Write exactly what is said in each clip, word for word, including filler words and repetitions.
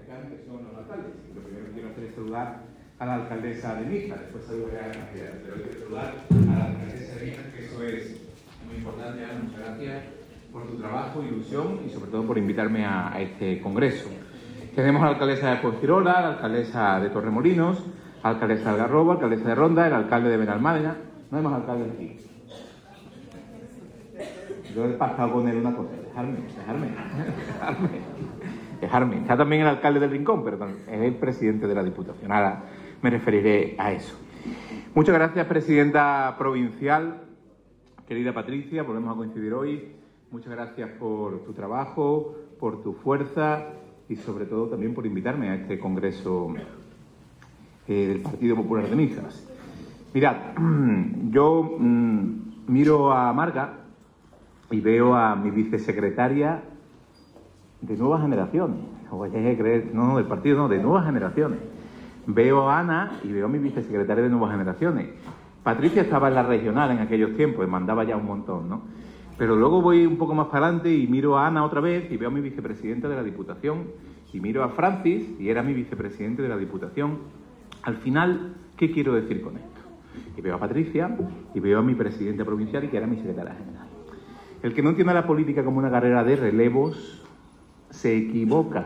parezcan que son los alcaldes. Lo primero que quiero hacer es saludar a la alcaldesa de Mijas, después saludaré a la candidata, pero quiero saludar a la alcaldesa de Mijas, que eso es muy importante. Ana, muchas gracias por tu trabajo, ilusión y sobre todo por invitarme a, a este congreso. Tenemos a la alcaldesa de Fuengirola, a la alcaldesa de Torremolinos, a la alcaldesa de Algarrobo, alcaldesa de Ronda, el alcalde de Benalmádena. No hay más alcaldes aquí. Yo he pasado con él una cosa, dejarme, dejarme, dejarme, dejarme. Está también el alcalde del Rincón, pero es el presidente de la Diputación. Ahora me referiré a eso. Muchas gracias, presidenta provincial, querida Patricia, volvemos a coincidir hoy. Muchas gracias por tu trabajo, por tu fuerza y sobre todo también por invitarme a este congreso eh, del Partido Popular de Mijas. Mirad, yo mmm, miro a Marga y veo a mi vicesecretaria de nuevas generaciones. No vayáis a creer, no, del partido, no, de nuevas generaciones. Veo a Ana y veo a mi vicesecretaria de nuevas generaciones. Patricia estaba en la regional en aquellos tiempos y mandaba ya un montón, ¿no? Pero luego voy un poco más para adelante y miro a Ana otra vez y veo a mi vicepresidenta de la Diputación y miro a Francis y era mi vicepresidente de la Diputación. Al final, ¿qué quiero decir con esto? Y veo a Patricia y veo a mi presidenta provincial y que era mi secretaria general. El que no entienda la política como una carrera de relevos se equivoca.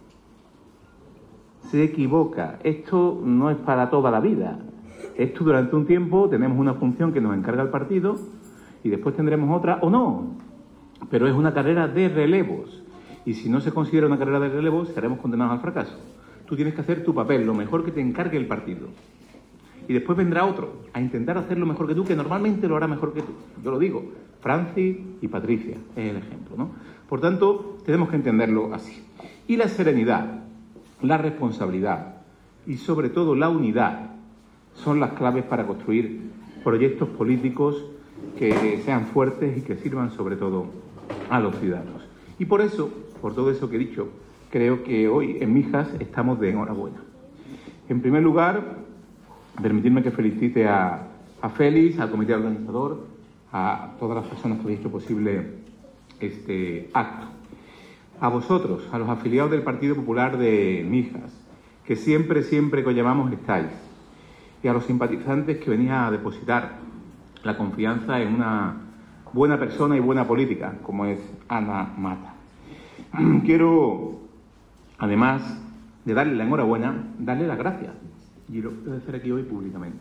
Se equivoca. Esto no es para toda la vida. Esto durante un tiempo tenemos una función que nos encarga el partido y después tendremos otra o no. Pero es una carrera de relevos. Y si no se considera una carrera de relevos, seremos condenados al fracaso. Tú tienes que hacer tu papel, lo mejor que te encargue el partido. Y después vendrá otro a intentar hacerlo mejor que tú, que normalmente lo hará mejor que tú. Yo lo digo, Francis y Patricia es el ejemplo, ¿no? Por tanto, tenemos que entenderlo así. Y la serenidad, la responsabilidad y sobre todo la unidad son las claves para construir proyectos políticos que sean fuertes y que sirvan sobre todo a los ciudadanos. Y por eso, por todo eso que he dicho, creo que hoy en Mijas estamos de enhorabuena. En primer lugar, permitidme que felicite a, a Félix, al comité organizador, a todas las personas que habéis hecho posible este acto. A vosotros, a los afiliados del Partido Popular de Mijas, que siempre, siempre que os llamamos estáis. Y a los simpatizantes que venís a depositar la confianza en una buena persona y buena política, como es Ana Mata. Quiero, además de darle la enhorabuena, darle las gracias. Y lo quiero hacer aquí hoy públicamente.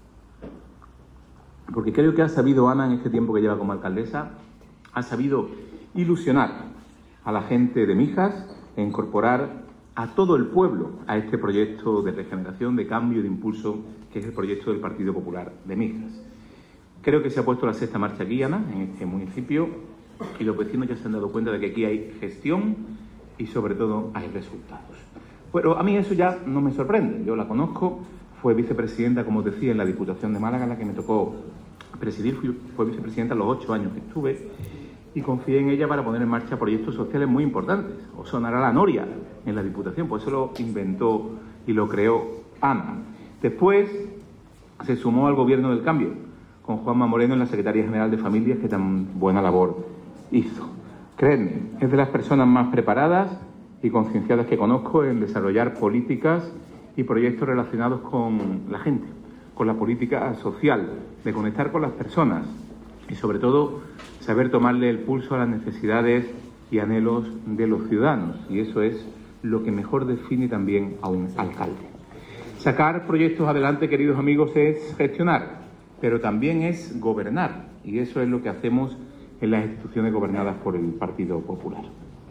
Porque creo que ha sabido Ana, en este tiempo que lleva como alcaldesa, ha sabido ilusionar a la gente de Mijas e incorporar a todo el pueblo a este proyecto de regeneración, de cambio, de impulso, que es el proyecto del Partido Popular de Mijas. Creo que se ha puesto la sexta marcha aquí, Ana, en este municipio, y los vecinos ya se han dado cuenta de que aquí hay gestión y sobre todo hay resultados. Pero a mí eso ya no me sorprende. Yo la conozco, fue vicepresidenta, como os decía, en la Diputación de Málaga, en la que me tocó presidir, fui, fue vicepresidenta los ocho años que estuve, y confié en ella para poner en marcha proyectos sociales muy importantes. Os sonará la Noria en la Diputación, pues eso lo inventó y lo creó Ana. Después se sumó al Gobierno del Cambio, con Juanma Moreno en la Secretaría General de Familias, que tan buena labor hizo. Creedme, es de las personas más preparadas y concienciadas que conozco en desarrollar políticas y proyectos relacionados con la gente, con la política social, de conectar con las personas y sobre todo saber tomarle el pulso a las necesidades y anhelos de los ciudadanos, y eso es lo que mejor define también a un alcalde. Sacar proyectos adelante, queridos amigos, es gestionar, pero también es gobernar, y eso es lo que hacemos en las instituciones gobernadas por el Partido Popular.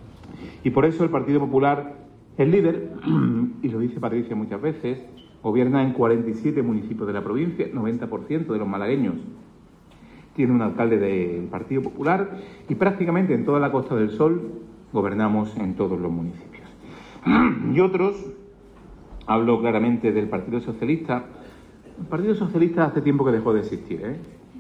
Y por eso el Partido Popular es líder, y lo dice Patricia muchas veces, gobierna en cuarenta y siete municipios de la provincia, noventa por ciento de los malagueños tiene un alcalde del Partido Popular, y prácticamente en toda la Costa del Sol gobernamos en todos los municipios. Y otros, hablo claramente del Partido Socialista. El Partido Socialista hace tiempo que dejó de existir, ¿eh?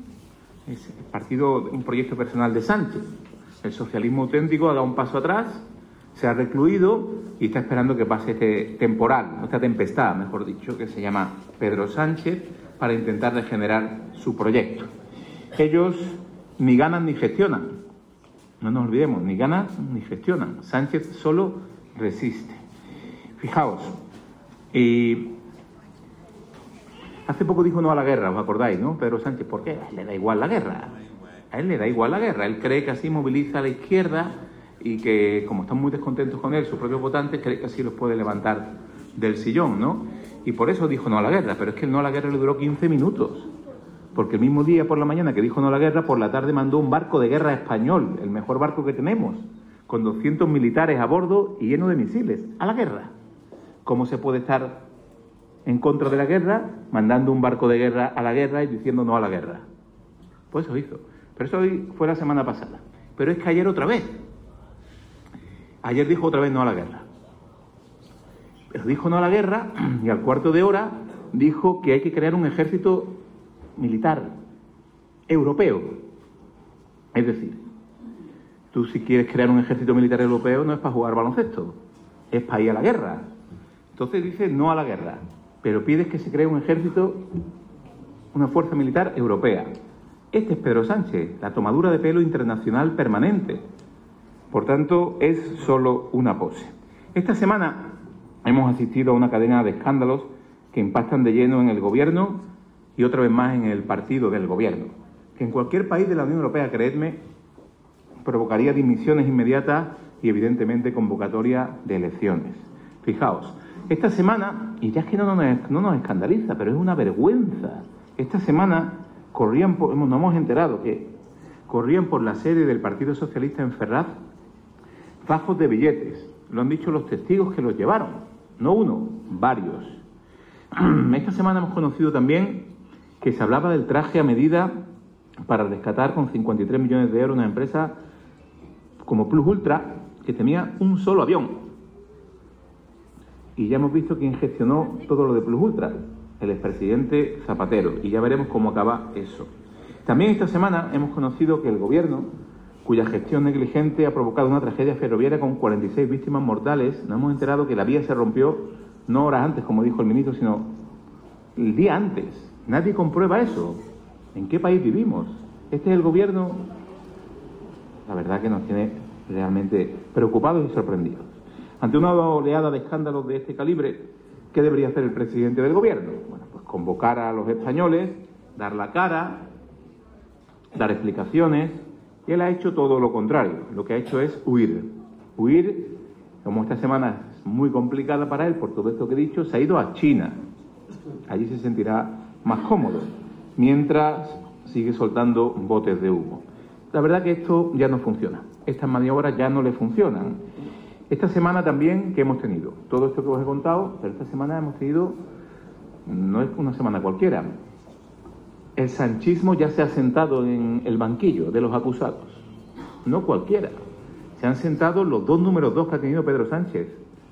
Es el partido, un proyecto personal de Sánchez. El socialismo auténtico ha dado un paso atrás, se ha recluido y está esperando que pase este temporal, esta tempestad, mejor dicho, que se llama Pedro Sánchez, para intentar regenerar su proyecto. Ellos ni ganan ni gestionan, no nos olvidemos, ni ganan ni gestionan. Sánchez solo resiste. Fijaos, eh, hace poco dijo no a la guerra, ¿os acordáis, no? Pedro Sánchez, ¿por qué? A él le da igual la guerra. A él le da igual la guerra. Él cree que así moviliza a la izquierda y que, como están muy descontentos con él, sus propios votantes, cree que así los puede levantar del sillón, ¿no? Y por eso dijo no a la guerra. Pero es que el no a la guerra le duró quince minutos. Porque el mismo día por la mañana que dijo no a la guerra, por la tarde mandó un barco de guerra español, el mejor barco que tenemos, con doscientos militares a bordo y lleno de misiles, a la guerra. ¿Cómo se puede estar en contra de la guerra mandando un barco de guerra a la guerra y diciendo no a la guerra? Pues eso hizo. Pero eso hoy fue la semana pasada. Pero es que ayer otra vez. Ayer dijo otra vez no a la guerra. Pero dijo no a la guerra y al cuarto de hora dijo que hay que crear un ejército militar europeo. Es decir, tú si quieres crear un ejército militar europeo no es para jugar baloncesto, es para ir a la guerra. Entonces dice no a la guerra, pero pides que se cree un ejército, una fuerza militar europea. Este es Pedro Sánchez, la tomadura de pelo internacional permanente. Por tanto, es solo una pose. Esta semana hemos asistido a una cadena de escándalos que impactan de lleno en el gobierno y otra vez más en el partido del gobierno, que en cualquier país de la Unión Europea, creedme, provocaría dimisiones inmediatas y evidentemente convocatoria de elecciones. Fijaos, esta semana, y ya es que no nos, no nos escandaliza, pero es una vergüenza, esta semana corrían, por, nos hemos enterado que corrían por la sede del Partido Socialista en Ferraz fajos de billetes, lo han dicho los testigos que los llevaron, no uno, varios. Esta semana hemos conocido también que se hablaba del traje a medida para rescatar con cincuenta y tres millones de euros una empresa como Plus Ultra que tenía un solo avión. Y ya hemos visto quién gestionó todo lo de Plus Ultra, el expresidente Zapatero, y ya veremos cómo acaba eso. También esta semana hemos conocido que el gobierno, cuya gestión negligente ha provocado una tragedia ferroviaria con cuarenta y seis víctimas mortales, nos hemos enterado que la vía se rompió no horas antes, como dijo el ministro, sino el día antes. Nadie comprueba eso. ¿En qué país vivimos? Este es el gobierno, la verdad que nos tiene realmente preocupados y sorprendidos. Ante una oleada de escándalos de este calibre, ¿qué debería hacer el presidente del gobierno? Bueno, pues convocar a los españoles, dar la cara, dar explicaciones, y él ha hecho todo lo contrario. Lo que ha hecho es huir. Huir, como esta semana es muy complicada para él por todo esto que he dicho, se ha ido a China. Allí se sentirá más cómodo, mientras sigue soltando botes de humo. La verdad que esto ya no funciona. Estas maniobras ya no le funcionan. Esta semana también, ¿qué hemos tenido? Todo esto que os he contado, pero esta semana hemos tenido, no es una semana cualquiera, el sanchismo ya se ha sentado en el banquillo de los acusados. No cualquiera. Se han sentado los dos números dos que ha tenido Pedro Sánchez.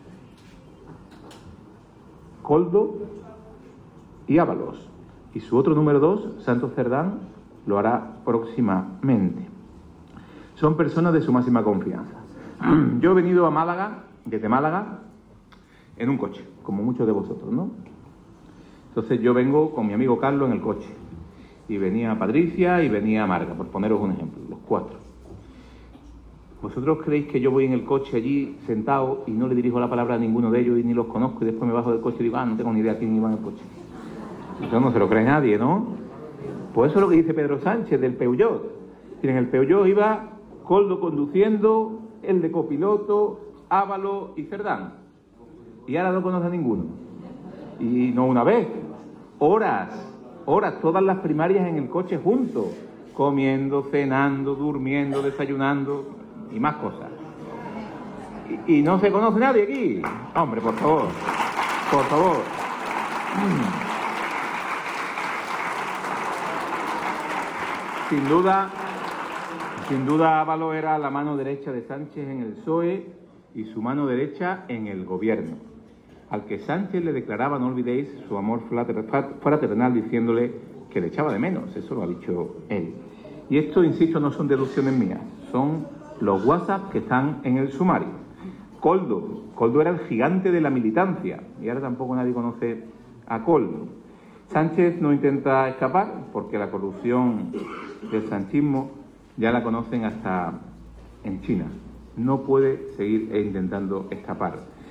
Koldo y Ábalos. Y su otro número dos, Santos Cerdán, lo hará próximamente. Son personas de su máxima confianza. Yo he venido a Málaga, desde Málaga, en un coche, como muchos de vosotros, ¿no? Entonces yo vengo con mi amigo Carlos en el coche. Y venía Patricia y venía Marga, por poneros un ejemplo, los cuatro. ¿Vosotros creéis que yo voy en el coche allí sentado y no le dirijo la palabra a ninguno de ellos y ni los conozco y después me bajo del coche y digo, ah, no tengo ni idea quién iba en el coche? Eso no se lo cree nadie, ¿no? Pues eso es lo que dice Pedro Sánchez del Peugeot. En el Peugeot iba Koldo conduciendo, el de copiloto, Ábalos y Cerdán. Y ahora no conoce a ninguno. Y no una vez, horas. Horas, todas las primarias en el coche juntos, comiendo, cenando, durmiendo, desayunando y más cosas. Y, y no se conoce nadie aquí. Hombre, por favor, por favor. Sin duda, sin duda Ábalos era la mano derecha de Sánchez en el P S O E y su mano derecha en el gobierno, al que Sánchez le declaraba, no olvidéis, su amor fraternal diciéndole que le echaba de menos. Eso lo ha dicho él. Y esto, insisto, no son deducciones mías, son los WhatsApp que están en el sumario. Koldo, Koldo era el gigante de la militancia y ahora tampoco nadie conoce a Koldo. Sánchez no intenta escapar porque la corrupción del sanchismo ya la conocen hasta en China. No puede seguir intentando escapar.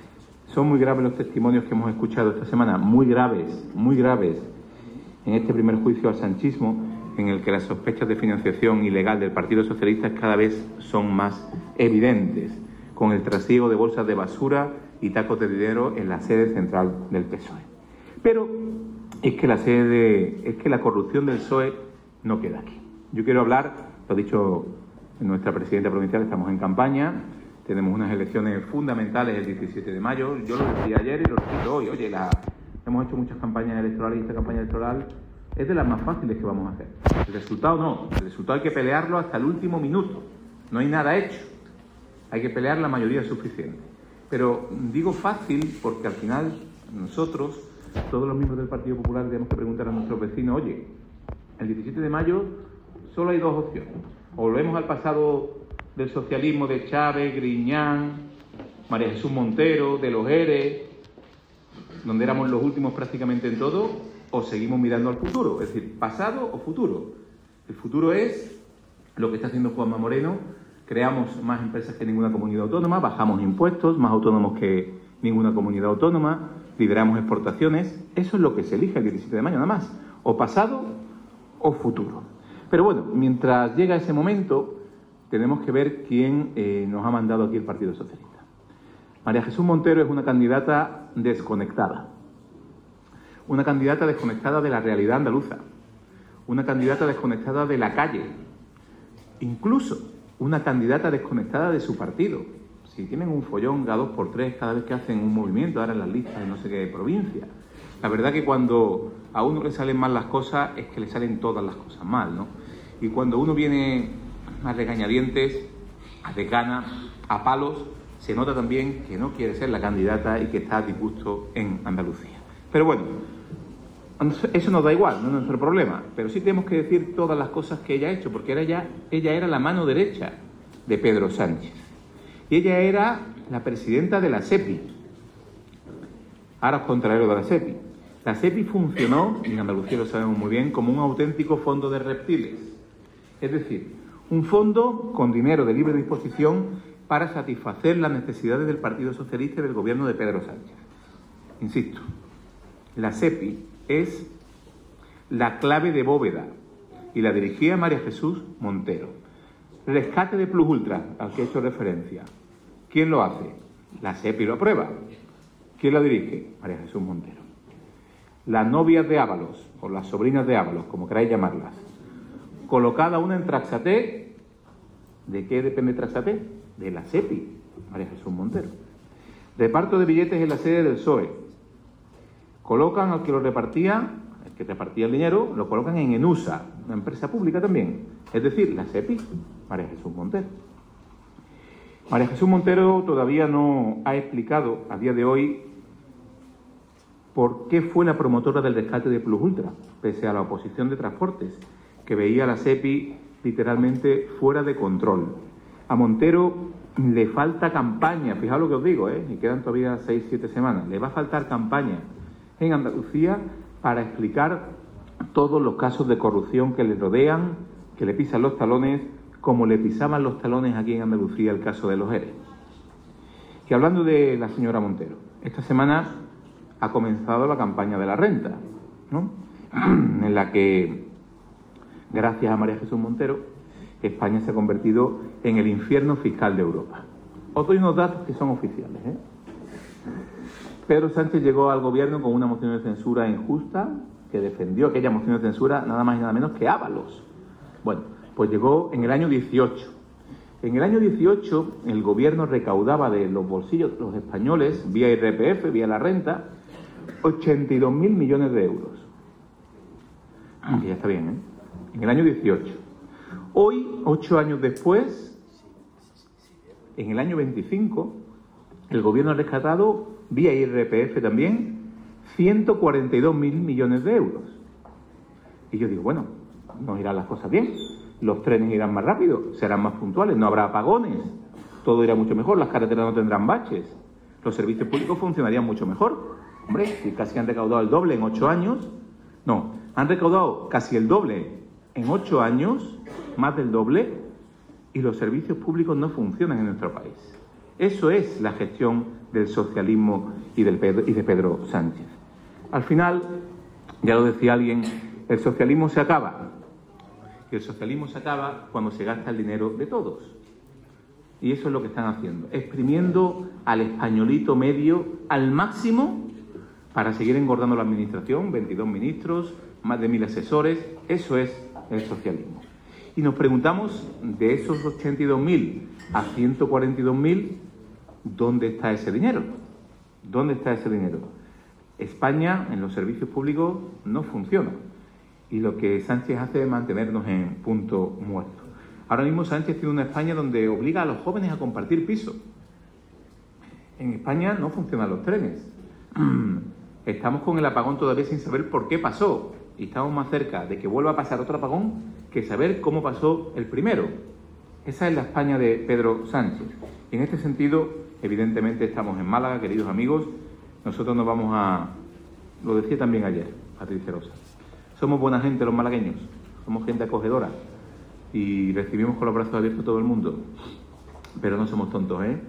Son muy graves los testimonios que hemos escuchado esta semana, muy graves, muy graves, en este primer juicio al sanchismo, en el que las sospechas de financiación ilegal del Partido Socialista cada vez son más evidentes, con el trasiego de bolsas de basura y tacos de dinero en la sede central del P S O E. Pero es que la sede, es que la corrupción del P S O E no queda aquí. Yo quiero hablar, lo ha dicho nuestra presidenta provincial, estamos en campaña, tenemos unas elecciones fundamentales el diecisiete de mayo, yo lo decía ayer y lo repito hoy, oye, la, hemos hecho muchas campañas electorales y esta campaña electoral es de las más fáciles que vamos a hacer. El resultado no, el resultado hay que pelearlo hasta el último minuto, no hay nada hecho, hay que pelear la mayoría suficiente. Pero digo fácil porque al final nosotros, todos los miembros del Partido Popular, tenemos que preguntar a nuestros vecinos, oye, el diecisiete de mayo solo hay dos opciones, o volvemos al pasado del socialismo de Chávez, Griñán, María Jesús Montero, de los ERE, donde éramos los últimos prácticamente en todo, o seguimos mirando al futuro, es decir, pasado o futuro. El futuro es lo que está haciendo Juanma Moreno, creamos más empresas que ninguna comunidad autónoma, bajamos impuestos, más autónomos que ninguna comunidad autónoma, lideramos exportaciones, eso es lo que se elige el diecisiete de mayo, nada más, o pasado o futuro. Pero bueno, mientras llega ese momento, tenemos que ver quién eh, nos ha mandado aquí el Partido Socialista. María Jesús Montero es una candidata desconectada, una candidata desconectada de la realidad andaluza, una candidata desconectada de la calle, incluso una candidata desconectada de su partido. Si tienen un follón cada dos por tres cada vez que hacen un movimiento, ahora en las listas de no sé qué provincia, la verdad que cuando a uno le salen mal las cosas es que le salen todas las cosas mal, ¿no? Y cuando uno viene a regañadientes, a desgana, a palos, se nota también que no quiere ser la candidata y que está a disgusto en Andalucía. Pero bueno, eso nos da igual, no es nuestro problema, pero sí tenemos que decir todas las cosas que ella ha hecho, porque era ella, ella era la mano derecha de Pedro Sánchez. Y ella era la presidenta de la SEPI. Ahora os contaré lo de la SEPI. La SEPI funcionó, y en Andalucía lo sabemos muy bien, como un auténtico fondo de reptiles. Es decir, un fondo con dinero de libre disposición para satisfacer las necesidades del Partido Socialista y del gobierno de Pedro Sánchez. Insisto, la SEPI es la clave de bóveda y la dirigía María Jesús Montero. Rescate de Plus Ultra, al que he hecho referencia. ¿Quién lo hace? La SEPI lo aprueba. ¿Quién lo dirige? María Jesús Montero. Las novias de Ábalos, o las sobrinas de Ábalos, como queráis llamarlas, colocada una en Traxaté. ¿De qué depende Traxaté? De la SEPI, María Jesús Montero. Reparto de billetes en la sede del P S O E. Colocan al que lo repartía, el que repartía el dinero, lo colocan en Enusa, una empresa pública también. Es decir, la SEPI, María Jesús Montero. María Jesús Montero todavía no ha explicado a día de hoy por qué fue la promotora del rescate de Plus Ultra, pese a la oposición de transportes, que veía a la SEPI literalmente fuera de control. A Montero le falta campaña, fijaos lo que os digo, ¿eh? y quedan todavía seis, siete semanas, le va a faltar campaña en Andalucía para explicar todos los casos de corrupción que le rodean, que le pisan los talones, como le pisaban los talones aquí en Andalucía el caso de los ERE. Y hablando de la señora Montero, esta semana ha comenzado la campaña de la renta, ¿no? en la que, gracias a María Jesús Montero, España se ha convertido en el infierno fiscal de Europa. Os doy unos datos que son oficiales, ¿eh? Pedro Sánchez llegó al gobierno con una moción de censura injusta que defendió aquella moción de censura nada más y nada menos que Ábalos. Bueno, pues llegó en el año dieciocho. En el año dieciocho el gobierno recaudaba de los bolsillos de los españoles, vía I R P F, vía la renta, ochenta y dos mil millones de euros. Que ya está bien, ¿eh? En el año dieciocho. Hoy, ocho años después, en el año veinticinco, el gobierno ha rescatado, vía I R P F también, ciento cuarenta y dos mil millones de euros. Y yo digo, bueno, nos irán las cosas bien, los trenes irán más rápido, serán más puntuales, no habrá apagones, todo irá mucho mejor, las carreteras no tendrán baches, los servicios públicos funcionarían mucho mejor. Hombre, si casi han recaudado el doble en ocho años, no, han recaudado casi el doble en ocho años, más del doble, y los servicios públicos no funcionan en nuestro país. Eso es la gestión del socialismo y, del Pedro, y de Pedro Sánchez. Al final, ya lo decía alguien, el socialismo se acaba. Y el socialismo se acaba cuando se gasta el dinero de todos. Y eso es lo que están haciendo, exprimiendo al españolito medio al máximo para seguir engordando la administración, veintidós ministros, más de mil asesores. Eso es el socialismo. Y nos preguntamos, de esos ochenta y dos mil a ciento cuarenta y dos mil, ¿dónde está ese dinero? ¿Dónde está ese dinero? España en los servicios públicos no funciona. Y lo que Sánchez hace es mantenernos en punto muerto. Ahora mismo Sánchez tiene una España donde obliga a los jóvenes a compartir piso. En España no funcionan los trenes. Estamos con el apagón todavía sin saber por qué pasó. Y estamos más cerca de que vuelva a pasar otro apagón que saber cómo pasó el primero. Esa es la España de Pedro Sánchez. Y en este sentido, evidentemente, estamos en Málaga, queridos amigos. Nosotros nos vamos a... Lo decía también ayer Patricia Rosa. Somos buena gente los malagueños. Somos gente acogedora. Y recibimos con los brazos abiertos a todo el mundo. Pero no somos tontos, ¿eh?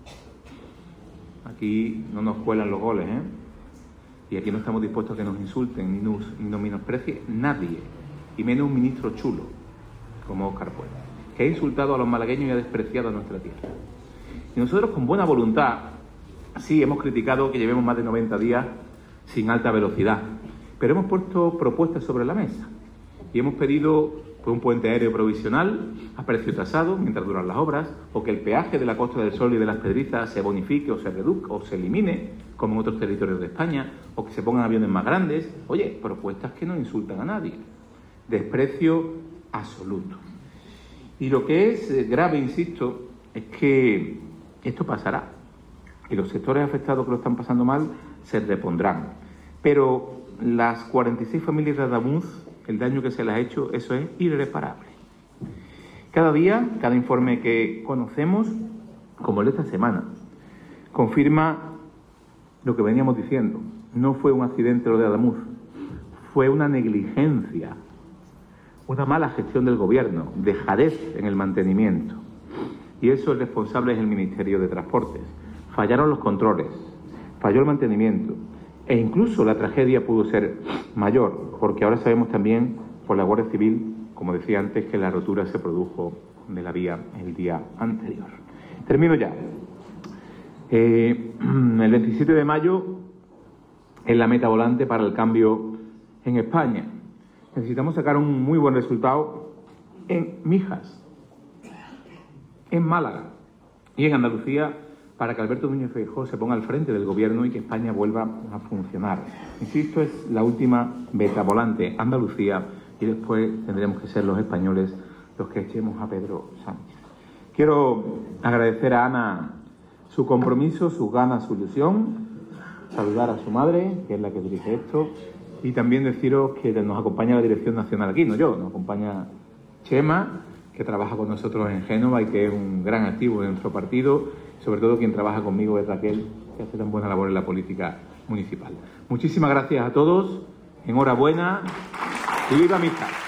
Aquí no nos cuelan los goles, ¿eh? Y aquí no estamos dispuestos a que nos insulten ni nos, ni nos menosprecie nadie. Y menos un ministro chulo, como Óscar Puente, que ha insultado a los malagueños y ha despreciado a nuestra tierra. Y nosotros, con buena voluntad, sí, hemos criticado que llevemos más de noventa días sin alta velocidad, pero hemos puesto propuestas sobre la mesa y hemos pedido pues, un puente aéreo provisional a precio tasado mientras duran las obras, o que el peaje de la Costa del Sol y de las Pedrizas se bonifique o se reduzca o se elimine, como en otros territorios de España, o que se pongan aviones más grandes. Oye, propuestas que no insultan a nadie. Desprecio absoluto. Y lo que es grave, insisto, es que esto pasará y los sectores afectados que lo están pasando mal se repondrán. Pero las cuarenta y seis familias de Adamuz, el daño que se les ha hecho, eso es irreparable. Cada día, cada informe que conocemos, como el de esta semana, confirma lo que veníamos diciendo. No fue un accidente lo de Adamuz, fue una negligencia, una mala gestión del gobierno, dejadez en el mantenimiento. Y eso el responsable es el Ministerio de Transportes. Fallaron los controles, falló el mantenimiento e incluso la tragedia pudo ser mayor, porque ahora sabemos también por la Guardia Civil, como decía antes, que la rotura se produjo de la vía el día anterior. Termino ya. Eh, el veintisiete de mayo es la meta volante para el cambio en España. Necesitamos sacar un muy buen resultado en Mijas, en Málaga y en Andalucía para que Alberto Núñez Feijóo se ponga al frente del gobierno y que España vuelva a funcionar. Insisto, es la última meta volante, Andalucía, y después tendremos que ser los españoles los que echemos a Pedro Sánchez. Quiero agradecer a Ana su compromiso, sus ganas, su ilusión, saludar a su madre, que es la que dirige esto, y también deciros que nos acompaña la Dirección Nacional aquí, no yo, nos acompaña Chema, que trabaja con nosotros en Génova y que es un gran activo de nuestro partido. Sobre todo quien trabaja conmigo es Raquel, que hace tan buena labor en la política municipal. Muchísimas gracias a todos, enhorabuena y viva Mijas.